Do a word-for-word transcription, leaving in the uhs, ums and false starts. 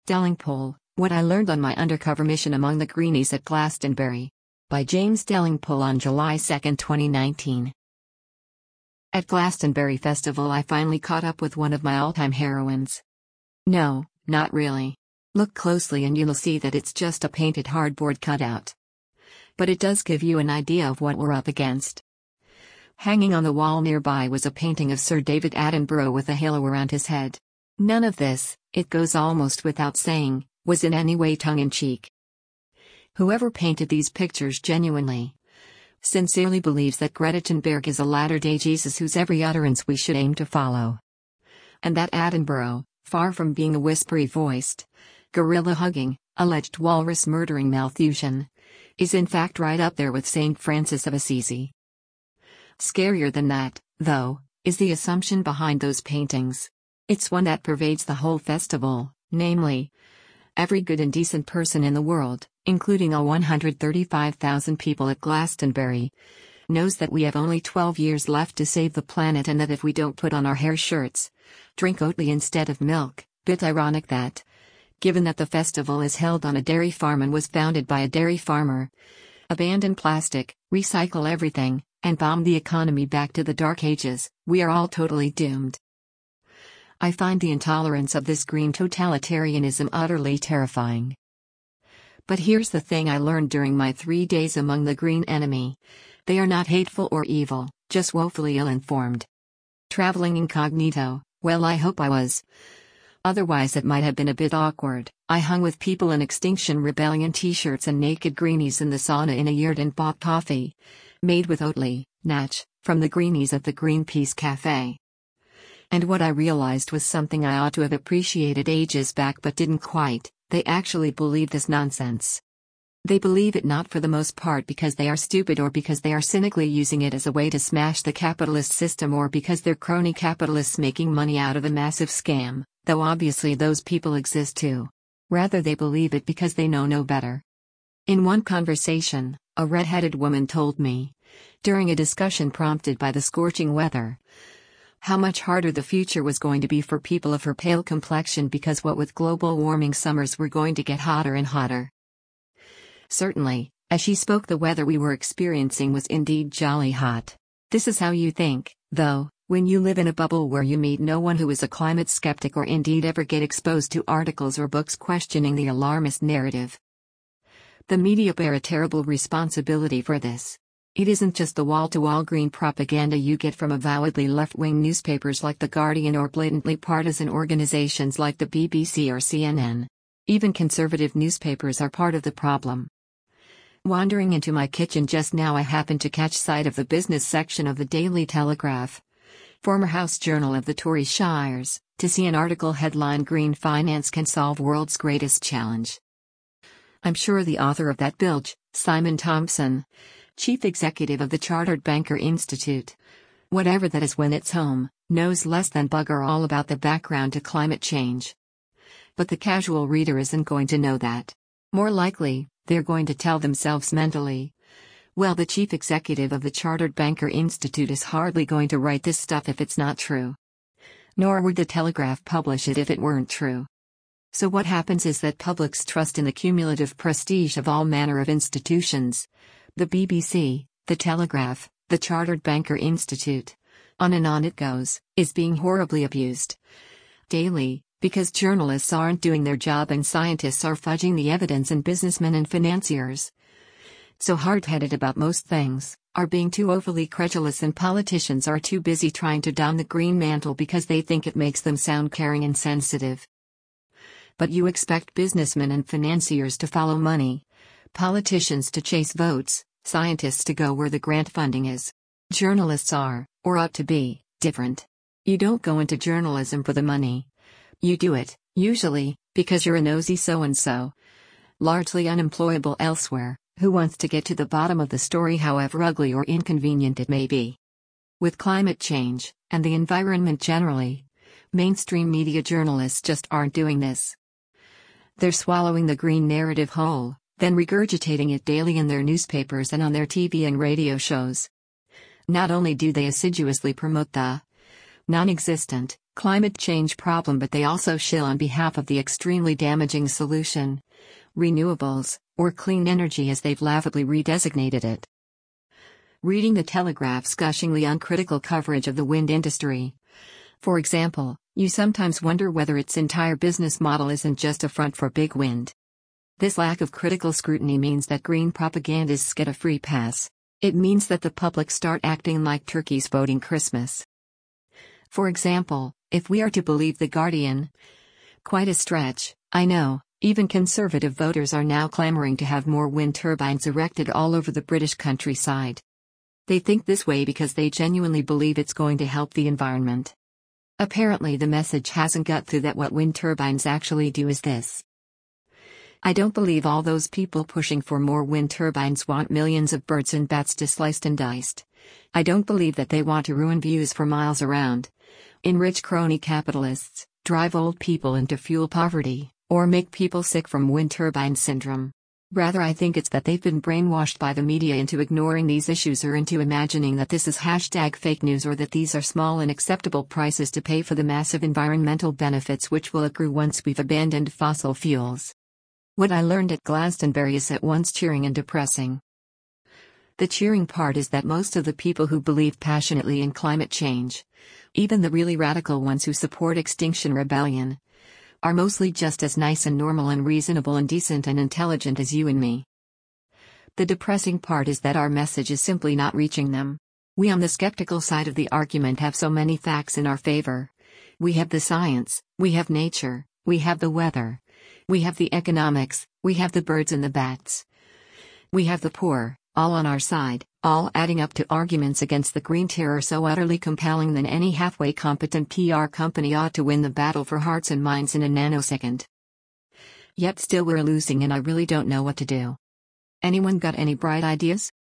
Delingpole, What I Learned on My Undercover Mission Among the Greenies at Glastonbury. By James Delingpole on July second, twenty nineteen. At Glastonbury Festival I finally caught up with one of my all-time heroines. No, not really. Look closely and you'll see that it's just a painted hardboard cutout. But it does give you an idea of what we're up against. Hanging on the wall nearby was a painting of Sir David Attenborough with a halo around his head. None of this, it goes almost without saying, was in any way tongue-in-cheek. Whoever painted these pictures genuinely, sincerely believes that Greta Thunberg is a latter-day Jesus whose every utterance we should aim to follow. And that Attenborough, far from being a whispery-voiced, gorilla-hugging, alleged walrus-murdering Malthusian, is in fact right up there with Saint Francis of Assisi. Scarier than that, though, is the assumption behind those paintings. It's one that pervades the whole festival, namely, every good and decent person in the world, including all one hundred thirty-five thousand people at Glastonbury, knows that we have only twelve years left to save the planet and that if we don't put on our hair shirts, drink Oatly instead of milk. Bit ironic that, given that the festival is held on a dairy farm and was founded by a dairy farmer, abandon plastic, recycle everything, and bomb the economy back to the dark ages, we are all totally doomed. I find the intolerance of this green totalitarianism utterly terrifying. But here's the thing I learned during my three days among the green enemy. They are not hateful or evil, just woefully ill-informed. Traveling incognito, well I hope I was. Otherwise it might have been a bit awkward. I hung with people in Extinction Rebellion t-shirts and naked greenies in the sauna in a yurt and bought coffee, made with Oatly, Natch, from the greenies at the Greenpeace Cafe. And what I realized was something I ought to have appreciated ages back but didn't quite. They actually believe this nonsense. They believe it not for the most part because they are stupid or because they are cynically using it as a way to smash the capitalist system or because they're crony capitalists making money out of a massive scam, though obviously those people exist too. Rather they believe it because they know no better. In one conversation, a red-headed woman told me, during a discussion prompted by the scorching weather, how much harder the future was going to be for people of her pale complexion because what with global warming summers were going to get hotter and hotter. Certainly, as she spoke the weather we were experiencing was indeed jolly hot. This is how you think, though, when you live in a bubble where you meet no one who is a climate skeptic or indeed ever get exposed to articles or books questioning the alarmist narrative. The media bear a terrible responsibility for this. It isn't just the wall-to-wall green propaganda you get from avowedly left-wing newspapers like The Guardian or blatantly partisan organizations like the B B C or C N N. Even conservative newspapers are part of the problem. Wandering into my kitchen just now I happened to catch sight of the business section of the Daily Telegraph, former House Journal of the Tory Shires, to see an article headlined Green Finance Can Solve World's Greatest Challenge. I'm sure the author of that bilge, Simon Thompson, Chief Executive of the Chartered Banker Institute, whatever that is when it's home, knows less than bugger all about the background to climate change. But the casual reader isn't going to know that. More likely, they're going to tell themselves mentally, well, the Chief Executive of the Chartered Banker Institute is hardly going to write this stuff if it's not true. Nor would the Telegraph publish it if it weren't true. So what happens is that publics trust in the cumulative prestige of all manner of institutions. The B B C, the Telegraph, the Chartered Banker Institute, on and on it goes, is being horribly abused daily, because journalists aren't doing their job and scientists are fudging the evidence and businessmen and financiers, so hard-headed about most things, are being too overly credulous and politicians are too busy trying to don the green mantle because they think it makes them sound caring and sensitive. But you expect businessmen and financiers to follow money, politicians to chase votes, scientists to go where the grant funding is. Journalists are, or ought to be, different. You don't go into journalism for the money. You do it, usually, because you're a nosy so-and-so, largely unemployable elsewhere, who wants to get to the bottom of the story however ugly or inconvenient it may be. With climate change, and the environment generally, mainstream media journalists just aren't doing this. They're swallowing the green narrative whole, then regurgitating it daily in their newspapers and on their T V and radio shows. Not only do they assiduously promote the non-existent, climate change problem, but they also shill on behalf of the extremely damaging solution, renewables, or clean energy as they've laughably redesignated it. Reading the Telegraph's gushingly uncritical coverage of the wind industry, for example, you sometimes wonder whether its entire business model isn't just a front for big wind. This lack of critical scrutiny means that green propagandists get a free pass. It means that the public start acting like turkeys voting Christmas. For example, if we are to believe The Guardian, quite a stretch, I know, even conservative voters are now clamoring to have more wind turbines erected all over the British countryside. They think this way because they genuinely believe it's going to help the environment. Apparently the message hasn't got through that what wind turbines actually do is this. I don't believe all those people pushing for more wind turbines want millions of birds and bats sliced and diced. I don't believe that they want to ruin views for miles around, enrich crony capitalists, drive old people into fuel poverty, or make people sick from wind turbine syndrome. Rather, I think it's that they've been brainwashed by the media into ignoring these issues or into imagining that this is hashtag fake news or that these are small and acceptable prices to pay for the massive environmental benefits which will accrue once we've abandoned fossil fuels. What I learned at Glastonbury is at once cheering and depressing. The cheering part is that most of the people who believe passionately in climate change, even the really radical ones who support Extinction Rebellion, are mostly just as nice and normal and reasonable and decent and intelligent as you and me. The depressing part is that our message is simply not reaching them. We on the skeptical side of the argument have so many facts in our favor. We have the science, we have nature, we have the weather, we have the economics, we have the birds and the bats. We have the poor, all on our side, all adding up to arguments against the green terror so utterly compelling that any halfway competent P R company ought to win the battle for hearts and minds in a nanosecond. Yet still we're losing and I really don't know what to do. Anyone got any bright ideas?